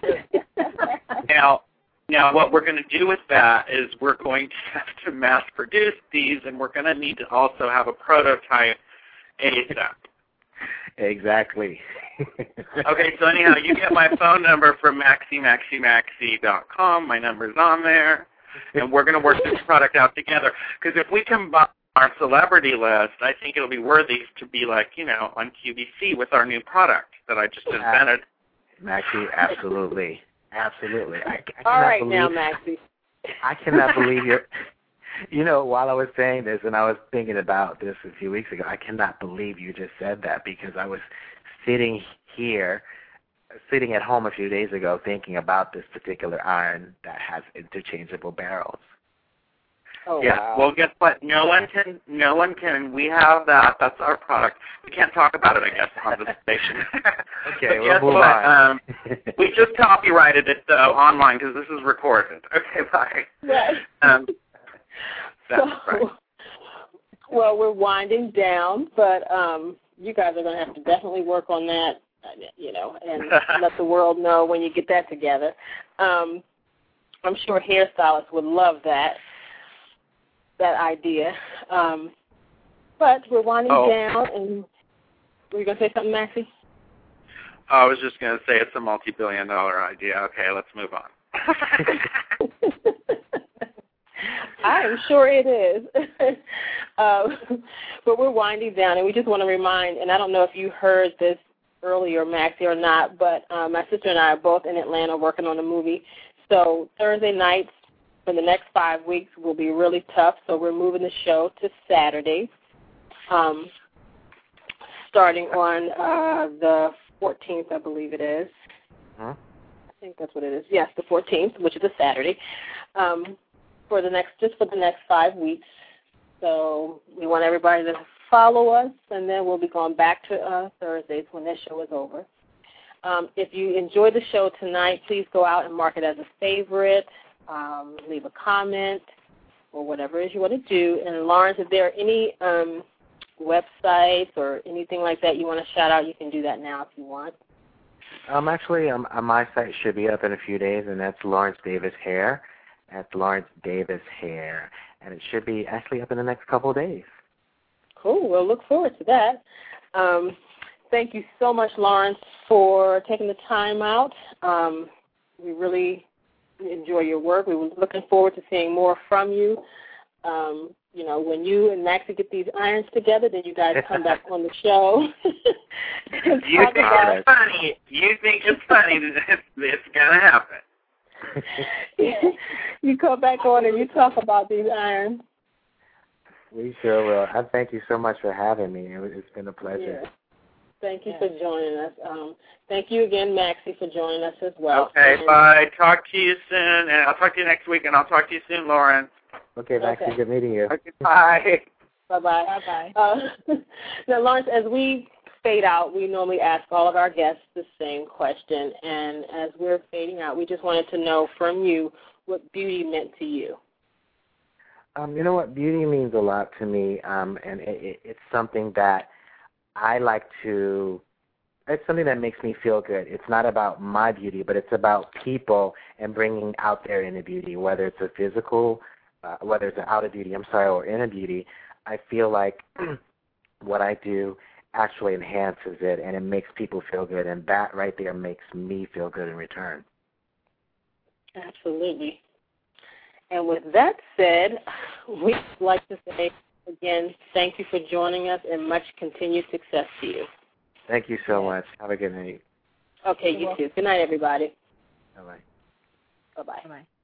now, now what we're going to do with that is we're going to have to mass produce these, and we're going to need to also have a prototype ASAP. Exactly. Okay, so anyhow, you get my phone number from maxi maxi maxi dot com. My number's on there, and we're going to work this product out together. Because if we combine our celebrity list, I think it'll be worthy to be like, you know, on Q V C with our new product that I just invented. Maxie, absolutely. Absolutely. I, I All right believe, now, Maxie. I cannot believe you're... You know, while I was saying this and I was thinking about this a few weeks ago, I cannot believe you just said that because I was sitting here, sitting at home a few days ago thinking about this particular iron that has interchangeable barrels. Oh, yeah. wow. Well, guess what? No one can. No one can. We have that. That's our product. We can't talk about it, I guess, on the station. Okay, but we'll guess move what? on. Um, we just copyrighted it though online because this is recorded. Okay, bye. Right. Um, that's so, right. Well, we're winding down, but um, you guys are going to have to definitely work on that, you know, and let the world know when you get that together. Um, I'm sure hairstylists would love that. that idea. Um, but we're winding Oh. down, and were you going to say something, Maxie? I was just going to say it's a multi-billion dollar idea. Okay, let's move on. I am sure it is. uh, but we're winding down, and we just want to remind, and I don't know if you heard this earlier, Maxie, or not, but uh, my sister and I are both in Atlanta working on a movie. So Thursday nights, for the next five weeks will be really tough, so we're moving the show to Saturday, um, starting on uh, the fourteenth, I believe it is. Huh? I think that's what it is. Yes, the fourteenth, which is a Saturday, um, for the next just for the next five weeks. So we want everybody to follow us, and then we'll be going back to uh, Thursdays when this show is over. Um, if you enjoyed the show tonight, please go out and mark it as a favorite. Um, leave a comment or whatever it is you want to do. And Lawrence, if there are any um, websites or anything like that you want to shout out, you can do that now if you want. Um, actually, um, my site should be up in a few days, and that's Lawrence Davis Hair. That's Lawrence Davis Hair, and it should be actually up in the next couple of days. Cool. We'll look forward to that. Um, thank you so much, Lawrence, for taking the time out. Um, we really enjoy your work. We were looking forward to seeing more from you. Um, you know, when you and Maxie get these irons together, then you guys come back on the show. You think about, it's funny. You think it's funny. It's, it's going to happen. You come back on and you talk about these irons. We sure will. I thank you so much for having me. It was, it's been a pleasure. Yeah. Thank you for joining us. Um, thank you again, Maxie, for joining us as well. Okay, and, bye. Talk to you soon, and I'll talk to you next week, and I'll talk to you soon, Lauren. Okay, Maxie, Okay. good meeting you. Okay, bye. Bye-bye. Bye-bye. Uh, now, Lawrence, as we fade out, we normally ask all of our guests the same question, and as we're fading out, we just wanted to know from you what beauty meant to you. Um, you know what? Beauty means a lot to me, um, and it, it, it's something that I like to, it's something that makes me feel good. It's not about my beauty, but it's about people and bringing out their inner beauty, whether it's a physical, uh, whether it's an outer beauty, I'm sorry, or inner beauty. I feel like what I do actually enhances it, and it makes people feel good, and that right there makes me feel good in return. Absolutely. And with that said, we'd like to say, again, thank you for joining us, and much continued success to you. Thank you so much. Have a good night. Okay, you too. Good night, everybody. Bye-bye. Bye-bye. Bye-bye.